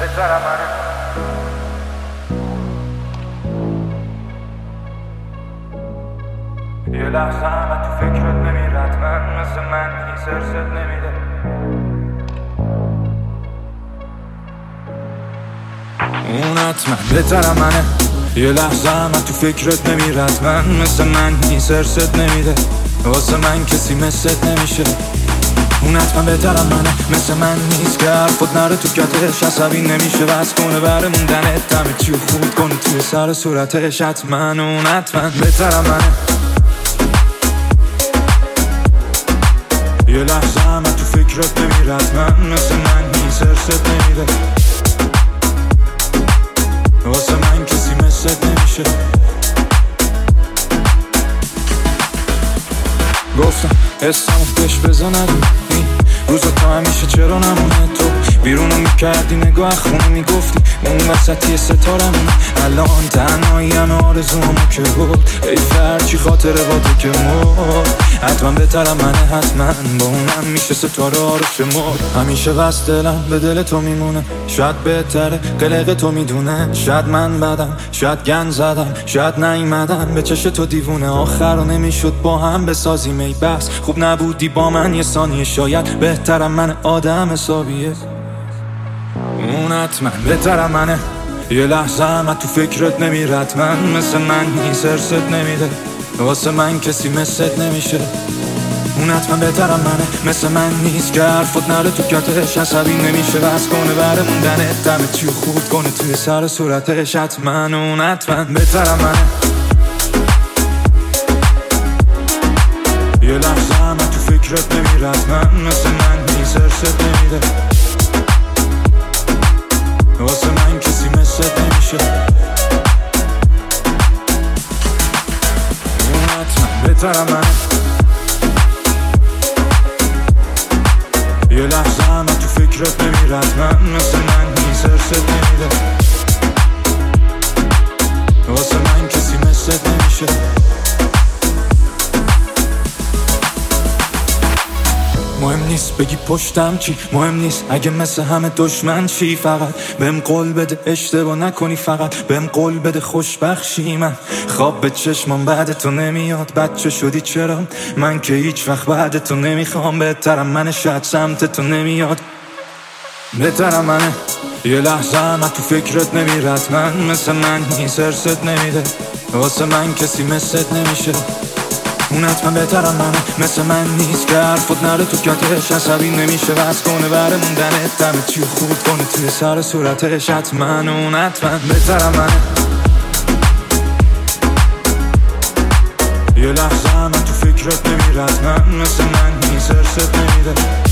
بهترم منه. یه لحظه همه تو فکرت نمیرد، من مثل من این سرست نمیده. اون حتما بهترم منه. یه لحظه همه تو فکرت نمیرد، من مثل من این سرست نمیده. واسه من کسی مثلت نمیشه. اون حتما بهترم منه، مثل من نیست که حرفت نره تو کتش. عصبی نمیشه بس کنه بره موندنت، همه چیو خورد کنه توی سر صورتش. حتما اون حتما بهترم منه. یه لحظه همه تو فکرت نمیرد، من مثل من این سرست نمیده. واسه من کسی مثلت نمیشه. گفتم حسمو بهش بزنم این روزا تا همیشه چرا نمونه تو بیرونو میکردی نگاه خونه میگفتی اون وسطی ستارمونه. الان تنهایی همه آرزومو که بود ای فرچی خاطره با تو که مرد. حتما بهترم منه، حتما با اونم میشه ستاره ها رو شمرد. همیشه بس دلم به دل تو میمونه، شاید بهتره قلق تو میدونه. شاید من بدم، شاید گن زدم، شاید نیومدم به چش تو دیوونه. آخر رو نمیشد با هم بسازیم ای بس خوب نبودی با من یه ثانیه. شاید بهترم من آدم حسابیه. اون حتما بهترم منه. یه لحظه همه تو فکرت نمیرد، من مثل من این سرست نمیده. واسه من کسی مثلت نمیشه. اون حتما بهترم منه، مثل من نیست که حرفت نره تو کتش. عصبی نمیشه بس کنه بره موندنت، همه چیو خورد کنه توی سر صورتش. حتما اون حتما بهترم منه. یه لحظه همه تو فکرت نمیرد، من مثل من این سرست نمیده. واسه من کسی مثلت نمیشه. اون حتما بهترم منه. یه لحظه همه تو فکرت نمیرد، من مثل من این سرست نمیده. واسه من کسی مثلت نمیشه. مهم نیست بگی پشتم چی، مهم نیست اگه مثل همه دشمن چی. فقط بهم قول بده اشتباه نکنی، فقط بهم قول بده خوشبخشی. من خواب به چشمم بعد تو نمیاد، بچه شدی چرا من که هیچ وقت بعد تو نمیخوام. بهترم منه، شاید سمت تو نمیاد. بهترم منه. یه لحظه همه تو فکرت نمیرد، من مثل من این سرست نمیده. واسه من کسی مثلت نمیشه. اون حتما بهترم منه، مثل من نیست که حرفت نره تو کتش. عصبی نمیشه بس کنه بره موندنت، همه چیو خورد کنه توی سر صورتش. حتما اون حتما بهترم منه. یه لحظه همه تو فکرت نمیرد، من مثل من این سرست نمیده.